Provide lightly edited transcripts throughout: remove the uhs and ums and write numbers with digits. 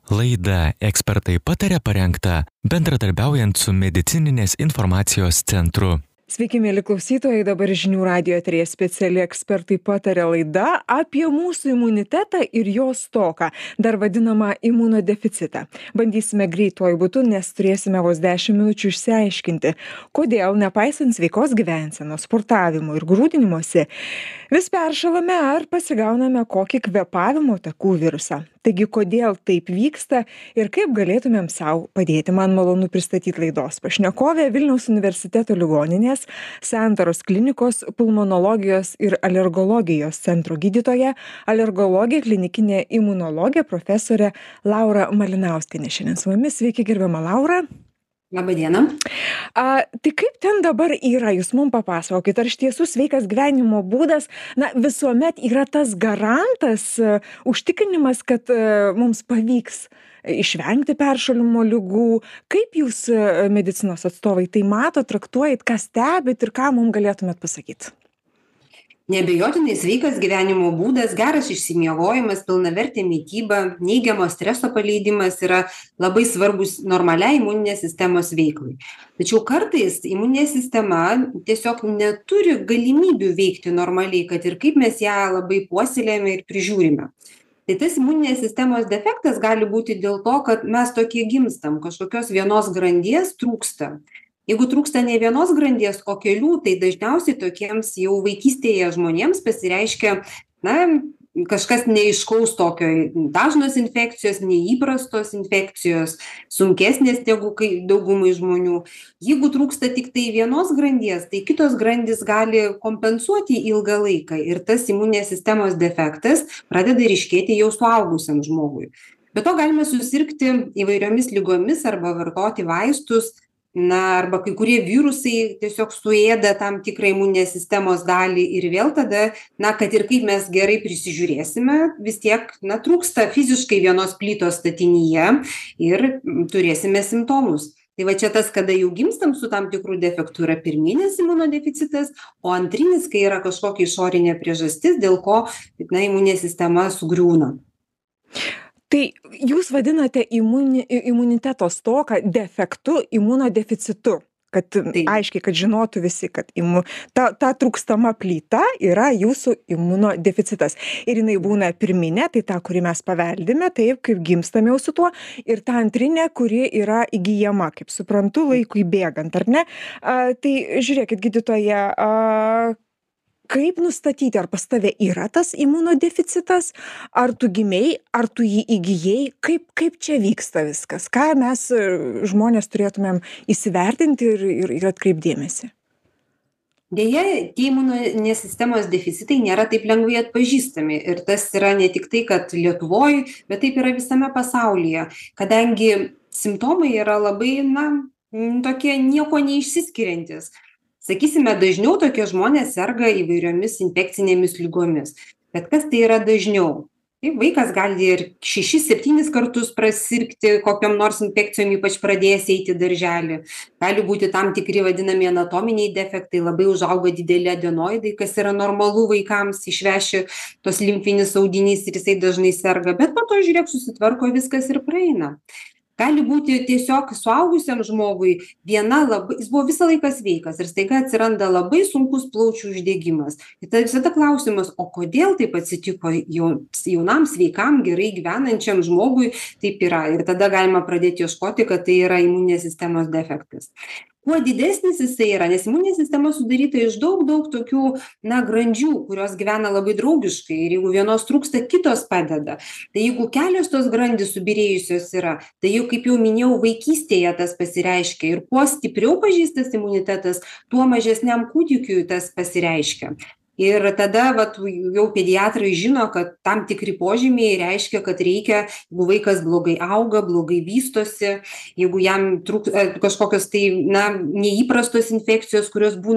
Laida Ekspertai pataria parengta bendradarbiaujant su Medicininės informacijos centru. Sveiki, mėly klausytojai, dabar žinių radijo eteryje speciali Ekspertai pataria laida apie mūsų imunitetą ir jo stoką, dar vadinamą imunodeficitą. Bandysime greituoju būdu, nes turėsime vos 10 minučių išsiaiškinti, kodėl nepaisant sveikos gyvensenos, sportavimo ir grūdinimosi, vis peršalame ar pasigauname kokį kvėpavimo takų virusą. Taigi, kodėl taip vyksta ir kaip galėtumėm sau padėti. Man malonu pristatyti laidos pašnekovę Vilniaus universiteto ligoninės Santaros klinikos pulmonologijos ir alergologijos centro gydytoja, alergologė, klinikinė imunologė, profesorė Laura Malinauskienė. Šiandien su mumis. Sveiki, gerbiama Laura. Labadiena. Tai kaip ten dabar yra, jūs mums papasakokit, ar iš tiesų sveikas gyvenimo būdas, visuomet yra tas garantas, užtikrinimas, kad mums pavyks išvengti peršalimo ligų. Kaip jūs, medicinos atstovai, tai matot, traktuojat, ką stebit ir ką mums galėtumėt pasakyti? Neabejotinai sveikas gyvenimo būdas, geras išsimiegojimas, pilnavertė mityba, neigiamo streso paleidimas yra labai svarbus normaliai imuninės sistemos veiklai. Tačiau kartais imuninė sistema tiesiog neturi galimybių veikti normaliai, kad ir kaip mes ją labai puoselėjame ir prižiūrime. Tai tas imuninės sistemos defektas gali būti dėl to, kad mes tokie gimstam, kažkokios vienos grandies trūksta. Jeigu trūksta ne vienos grandies, o kelių, tai dažniausiai tokiems jau vaikystėje žmonėms pasireiškia, kažkas neaiškaus tokio, dažnos infekcijos, neįprastos infekcijos, sunkesnės negu daugumai žmonių. Jeigu trūksta tik tai vienos grandies, tai kitos grandys gali kompensuoti ilgą laiką ir tas imuninės sistemos defektas pradeda ryškėti jau suaugusiam žmogui. Be to galime susirgti įvairiomis ligomis arba vartoti vaistus, arba kai kurie virusai tiesiog suėda tam tikrą imuninės sistemos dalį ir vėl tada, kad ir kaip mes gerai prisižiūrėsime, vis tiek trūksta fiziškai vienos plytos statinyje ir turėsime simptomus. Tai va čia tas, kada jau gimstam su tam tikrų defektų, yra pirminis imunodeficitas, o antrinis, kai yra kažkokia išorinė priežastis, dėl ko imuninė sistema sugriūna. Tai jūs vadinate imuniteto stoką defektu, imunodeficitu, kad aiškiai, kad žinotų visi, kad ta trūkstama plyta yra jūsų imunodeficitas. Ir jinai būna pirminė, tai ta, kuri mes paveldime, taip kaip gimstame jau su tuo, ir ta antrinė, kuri yra įgyjama, kaip suprantu, laikui bėgant, ar ne? Tai žiūrėkit, gydytoja, kaip nustatyti, ar pas tave yra tas imunodeficitas, ar tu gimei, ar tu jį įgyjai, kaip čia vyksta viskas, ką mes žmonės turėtumėm įsivertinti ir atkreipdėmėsi? Deja, tie imuninės sistemos deficitai nėra taip lengvai atpažįstami ir tas yra ne tik tai, kad Lietuvoje, bet taip yra visame pasaulyje, kadangi simptomai yra labai, tokie nieko neišsiskiriantis. Sakysime, dažniau tokie žmonės serga įvairiomis infekcinėmis lygomis. Bet kas tai yra dažniau? Tai vaikas gali ir 6-7 kartus prasirgti kokiam nors infekcijom, ypač pradėjęs eiti darželį. Gali būti tam tikri vadinami anatominiai defektai, labai užauga dideli adenoidai, kas yra normalu vaikams, išveši tos limfinis audinys ir jisai dažnai serga. Bet po to, žiūrėk, susitvarko viskas ir praeina. Gali būti tiesiog suaugusiam žmogui jis buvo visą laiką sveikas ir staiga atsiranda labai sunkus plaučių uždegimas. Ir tada visada klausimas, o kodėl taip atsitiko jaunam, sveikam, gerai gyvenančiam žmogui taip yra. Ir tada galima pradėti ieškoti, kad tai yra imuninės sistemos defektas. Kuo didesnis jisai yra, nes imuninė sistema sudaryta iš daug tokių, grandžių, kurios gyvena labai draugiškai ir jeigu vienos trūksta, kitos padeda. Tai jeigu kelios tos grandys subyrėjusios yra, tai jau, kaip jau minėjau, vaikystėje tas pasireiškia ir kuo stipriau pažįstas imunitetas, tuo mažesniam kūdikiui tas pasireiškia. Ir tada jau pediatrai žino, kad tam tikri požymiai reiškia, kad reikia, jeigu vaikas blogai auga, blogai vystosi, jeigu jam kažkokios tai neįprastos infekcijos, kurios būna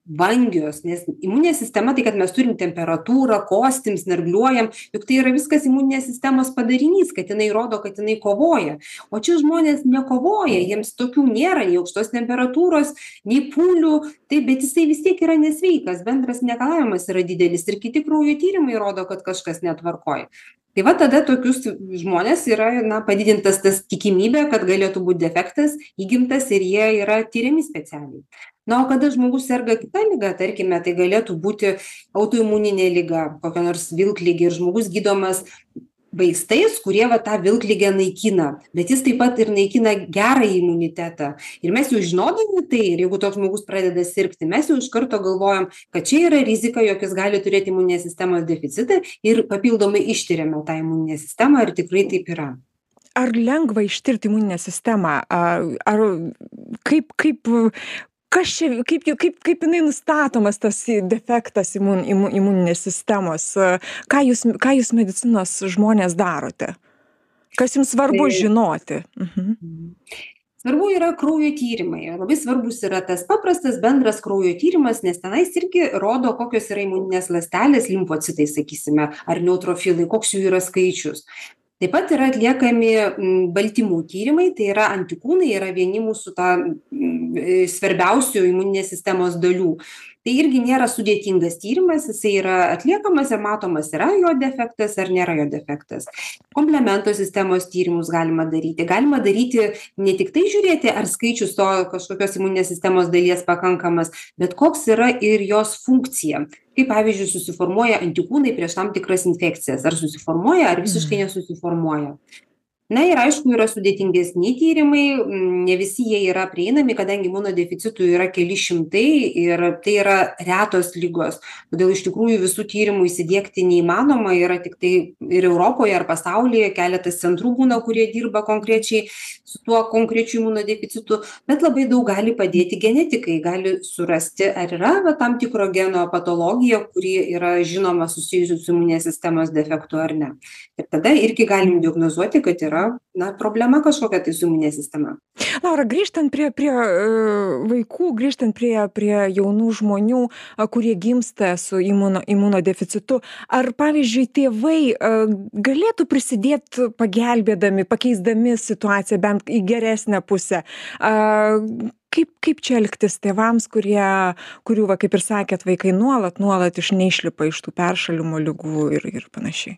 vangios, nes imuninė sistema, tai kad mes turim temperatūrą, kostim, snargliuojam, juk tai yra viskas imuninės sistemos padarinys, kad jinai rodo, kad jinai kovoja. O čia žmonės nekovoja, jiems tokių nėra, nei aukštos temperatūros, nei pūlių, tai, bet jisai vis tiek yra nesveikas, bendras negalavimas yra didelis ir kiti kraujo tyrimai rodo, kad kažkas netvarkoja. Tai va tada tokius žmonės yra padidintas tas tikimybė, kad galėtų būti defektas įgimtas ir jie yra tyriami specialiai. O kada žmogus serga kita liga, tarkime, tai galėtų būti autoimuninė liga, kokia nors vilkligė ir žmogus gydomas vaistais, kurie tą vilkligę naikina, bet jis taip pat ir naikina gerą imunitetą. Ir mes jau žinodami tai, ir jeigu toks žmogus pradeda sirgti, mes jau iš karto galvojam, kad čia yra rizika, jog jis gali turėti imuninės sistemos deficitą ir papildomai ištiriame tą imuninę sistemą ir tikrai taip yra. Ar lengva ištirti imuninę sistemą? Ar kaip jinai nustatomas tas defektas imuninės sistemos? Ką jūs medicinos žmonės darote? Kas jums svarbu žinoti? Svarbu yra kraujo tyrimai. Labai svarbus yra tas paprastas bendras kraujo tyrimas, nes tenais irgi rodo, kokios yra imuninės ląstelės, limfocitai, sakysime, ar neutrofilai, koks jų yra skaičius. Taip pat yra atliekami baltymų tyrimai, tai yra antikūnai, yra vieni mūsų svarbiausių imuninės sistemos dalių. Tai irgi nėra sudėtingas tyrimas, jisai yra atliekamas ir matomas, yra jo defektas ar nėra jo defektas. Komplemento sistemos tyrimus galima daryti ne tik tai žiūrėti, ar skaičius to kažkokios imuninės sistemos dalies pakankamas, bet koks yra ir jos funkcija. Kaip pavyzdžiui susiformuoja antikūnai prieš tam tikras infekcijas, ar susiformuoja, ar visiškai nesusiformuoja. Na ir aišku, yra sudėtingesni tyrimai, ne visi jie yra prieinami, kadangi imunodeficitų yra keli šimtai ir tai yra retos ligos. Todėl iš tikrųjų visų tyrimų įsidiegti neįmanoma, yra tik tai ir Europoje ar pasaulyje keletas centrų būna, kurie dirba konkrečiai su tuo konkrečiu imunodeficitu, bet labai daug gali padėti genetikai, gali surasti, ar yra tam tikro geno patologija, kuri yra žinoma susijusi su imuninės sistemos defektu ar ne. Ir tada irgi galim diagnozuoti, kad yra problema kažkokia tai su imuninė sistema. Laura, grįžtant prie vaikų, grįžtant prie jaunų žmonių, kurie gimsta su imunodeficitu, ar pavyzdžiui tėvai galėtų prisidėti pagelbėdami, pakeisdami situaciją bent į geresnę pusę? Kaip čia elgtis tėvams, kurių, kaip ir sakėt, vaikai nuolat neišlipa iš tų peršalimo ligų ir panašiai?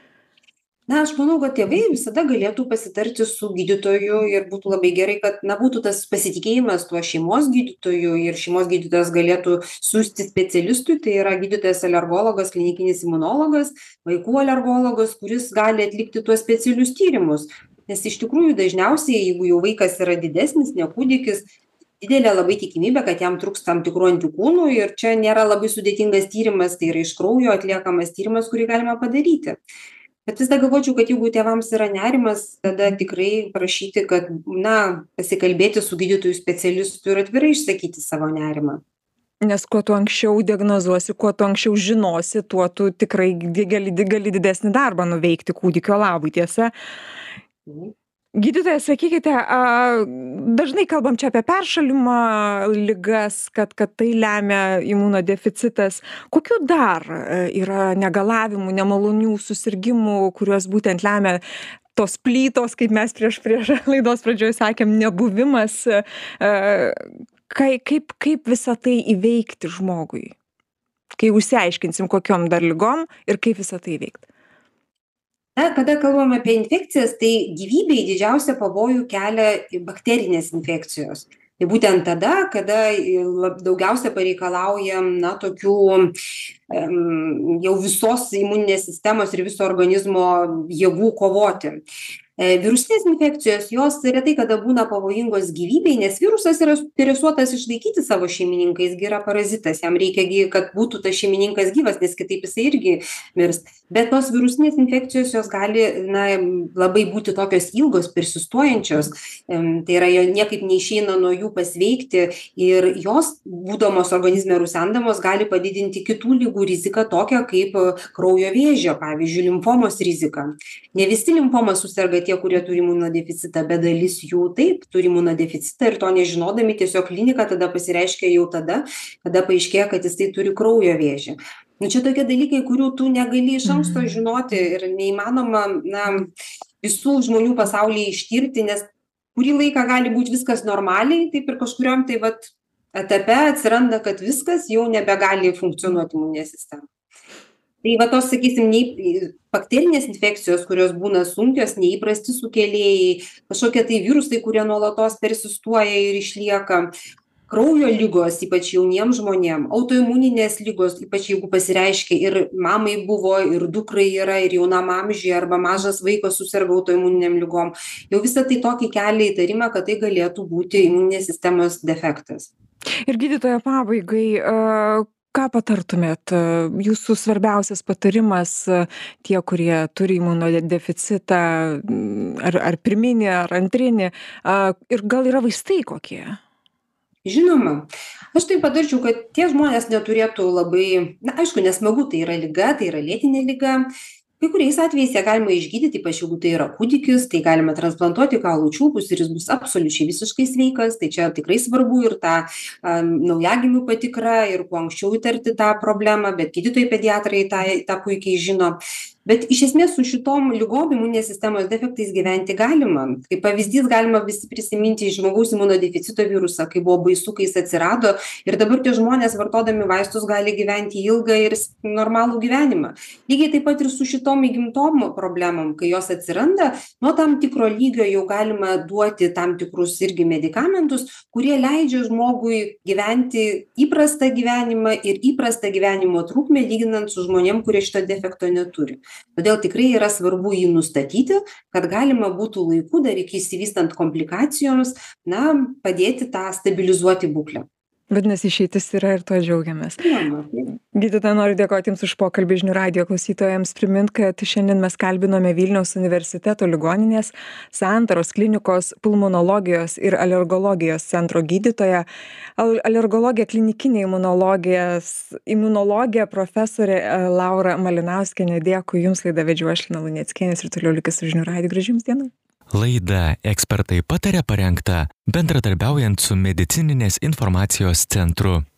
Aš manau, kad tėvai visada galėtų pasitarti su gydytoju ir būtų labai gerai, kad būtų tas pasitikėjimas tuo šeimos gydytoju ir šeimos gydytojas galėtų siųsti specialistui, tai yra gydytojas alergologas, klinikinis imunologas, vaikų alergologas, kuris gali atlikti tuos specialius tyrimus. Nes iš tikrųjų dažniausiai, jeigu jau vaikas yra didesnis, ne kūdikis, didelė labai tikimybė, kad jam trūks tam tikrų antikūnų ir čia nėra labai sudėtingas tyrimas, tai yra iš kraujo atliekamas tyrimas, kurį galima padaryti. Bet vis dar galvočiau, kad jeigu tėvams yra nerimas, tada tikrai prašyti, kad, pasikalbėti su gydytojų specialistu ir atvirai išsakyti savo nerimą. Nes kuo tu anksčiau diagnozuosi, kuo tu anksčiau žinosi, tuo tu tikrai gali didesnį darbą nuveikti kūdikio labui, tiesa? Gydytoja, sakykite, dažnai kalbam čia apie peršalimą, ligas, kad tai lemia imunodeficitas. Kokių dar yra negalavimų, nemalonių susirgimų, kuriuos būtent lemia tos plytos, kaip mes prieš laidos pradžioje sakėm, nebuvimas? Kaip visą tai įveikti žmogui? Kai išsiaiškinsim, kokiom dar ligom ir kaip visą tai įveikti? Kada kalbame apie infekcijas, tai gyvybei didžiausią pavojų kelia bakterinės infekcijos. Tai būtent tada, kada daugiausia pareikalaujam tokių jau visos imuninės sistemos ir viso organizmo jėgų kovoti. Virusinės infekcijos, jos retai kada būna pavojingos gyvybei, nes virusas yra suinteresuotas išlaikyti savo šeimininką, jis yra parazitas, jam reikia, kad būtų tas šeimininkas gyvas, nes kitaip jisai irgi mirs. Bet tos virusinės infekcijos, jos gali labai būti tokios ilgos, persistuojančios, tai yra niekaip neišeina nuo jų pasveikti ir jos, būdamos organizme rusendamos, gali padidinti kitų ligų riziką tokią kaip kraujo vėžio, pavyzdžiui, limfomos riziką. Ne visi limfomą susirga tie, kurie turi imunodeficitą, bet dalis jų taip turi imunodeficitą ir to nežinodami tiesiog klinika tada pasireiškia jau tada, kada paaiškėja, kad jis tai turi kraujo vėžį. Nu, čia tokie dalykai, kurių tu negali iš anksto žinoti ir neįmanoma visų žmonių pasaulyje ištirti, nes kurį laiką gali būti viskas normaliai, taip ir kažkuriom tai etape atsiranda, kad viskas jau nebegali funkcionuoti imuninė sistema. Tai tos, sakysim, bakterinės infekcijos, kurios būna sunkios, neįprasti sukėlėjai, kažkokie tai virusai, kurie nuolatos persistuoja ir išlieka, kraujo ligos, ypač jauniems žmonėms, autoimuninės ligos, ypač jeigu pasireiškia ir mamai buvo, ir dukrai yra, ir jaunam amžiuje, arba mažas vaikas susirga autoimuniniam ligom, jau visą tai tokį kelia įtarimą, kad tai galėtų būti imuninės sistemos defektas. Ir gydytoja pabaigai, ką patartumėt? Jūsų svarbiausias patarimas tie, kurie turi imunodeficitą, ar pirminį, ar antrinį, ir gal yra vaistai kokie? Žinoma, aš tai patarčiau, kad tie žmonės neturėtų labai, aišku, nesmagu, tai yra liga, tai yra lėtinė liga. Kai kuriais atvejais ją galima išgydyti, ypač jeigu tai yra kūdikis, tai galima transplantuoti kaulų čiulpus ir jis bus absoliučiai visiškai sveikas, tai čia tikrai svarbu ir ta naujagimių patikra ir kuo anksčiau įtarti tą problemą, bet gydytojai pediatrai tą puikiai žino. Bet iš esmės su šitom ligom imuninės sistemos defektais gyventi galima. Kaip pavyzdys galima visi prisiminti žmogaus imunodeficito virusą, kai buvo baisu, kai jis atsirado ir dabar tie žmonės vartodami vaistus gali gyventi ilgą ir normalų gyvenimą. Lygiai taip pat ir su šitom įgimtom problemom, kai jos atsiranda, nuo tam tikro lygio jau galima duoti tam tikrus irgi medikamentus, kurie leidžia žmogui gyventi įprastą gyvenimą ir įprastą gyvenimo trukmę lyginant su žmonėm, kurie šito defekto neturi. Todėl tikrai yra svarbu jį nustatyti, kad galima būtų laiku dar iki išsivystant komplikacijoms, padėti tą stabilizuoti būklę. Vadinasi, išeitis yra ir tuo džiaugiamės. Gydytoja, noriu dėkoti Jums už pokalbį. Žinių radijo klausytojams primint, kad šiandien mes kalbinome Vilniaus universiteto ligoninės Santaros klinikos pulmonologijos ir alergologijos centro gydytoją, alergologija klinikinė imunologija profesorė Laura Malinauskienė. Dėkui Jums, laidą vedžiau aš, Lina Luneckienė, ir toliau likit su Žinių radiju. Gražių Jums dienų. Laida Ekspertai pataria parengta bendradarbiaujant su Medicininės informacijos centru.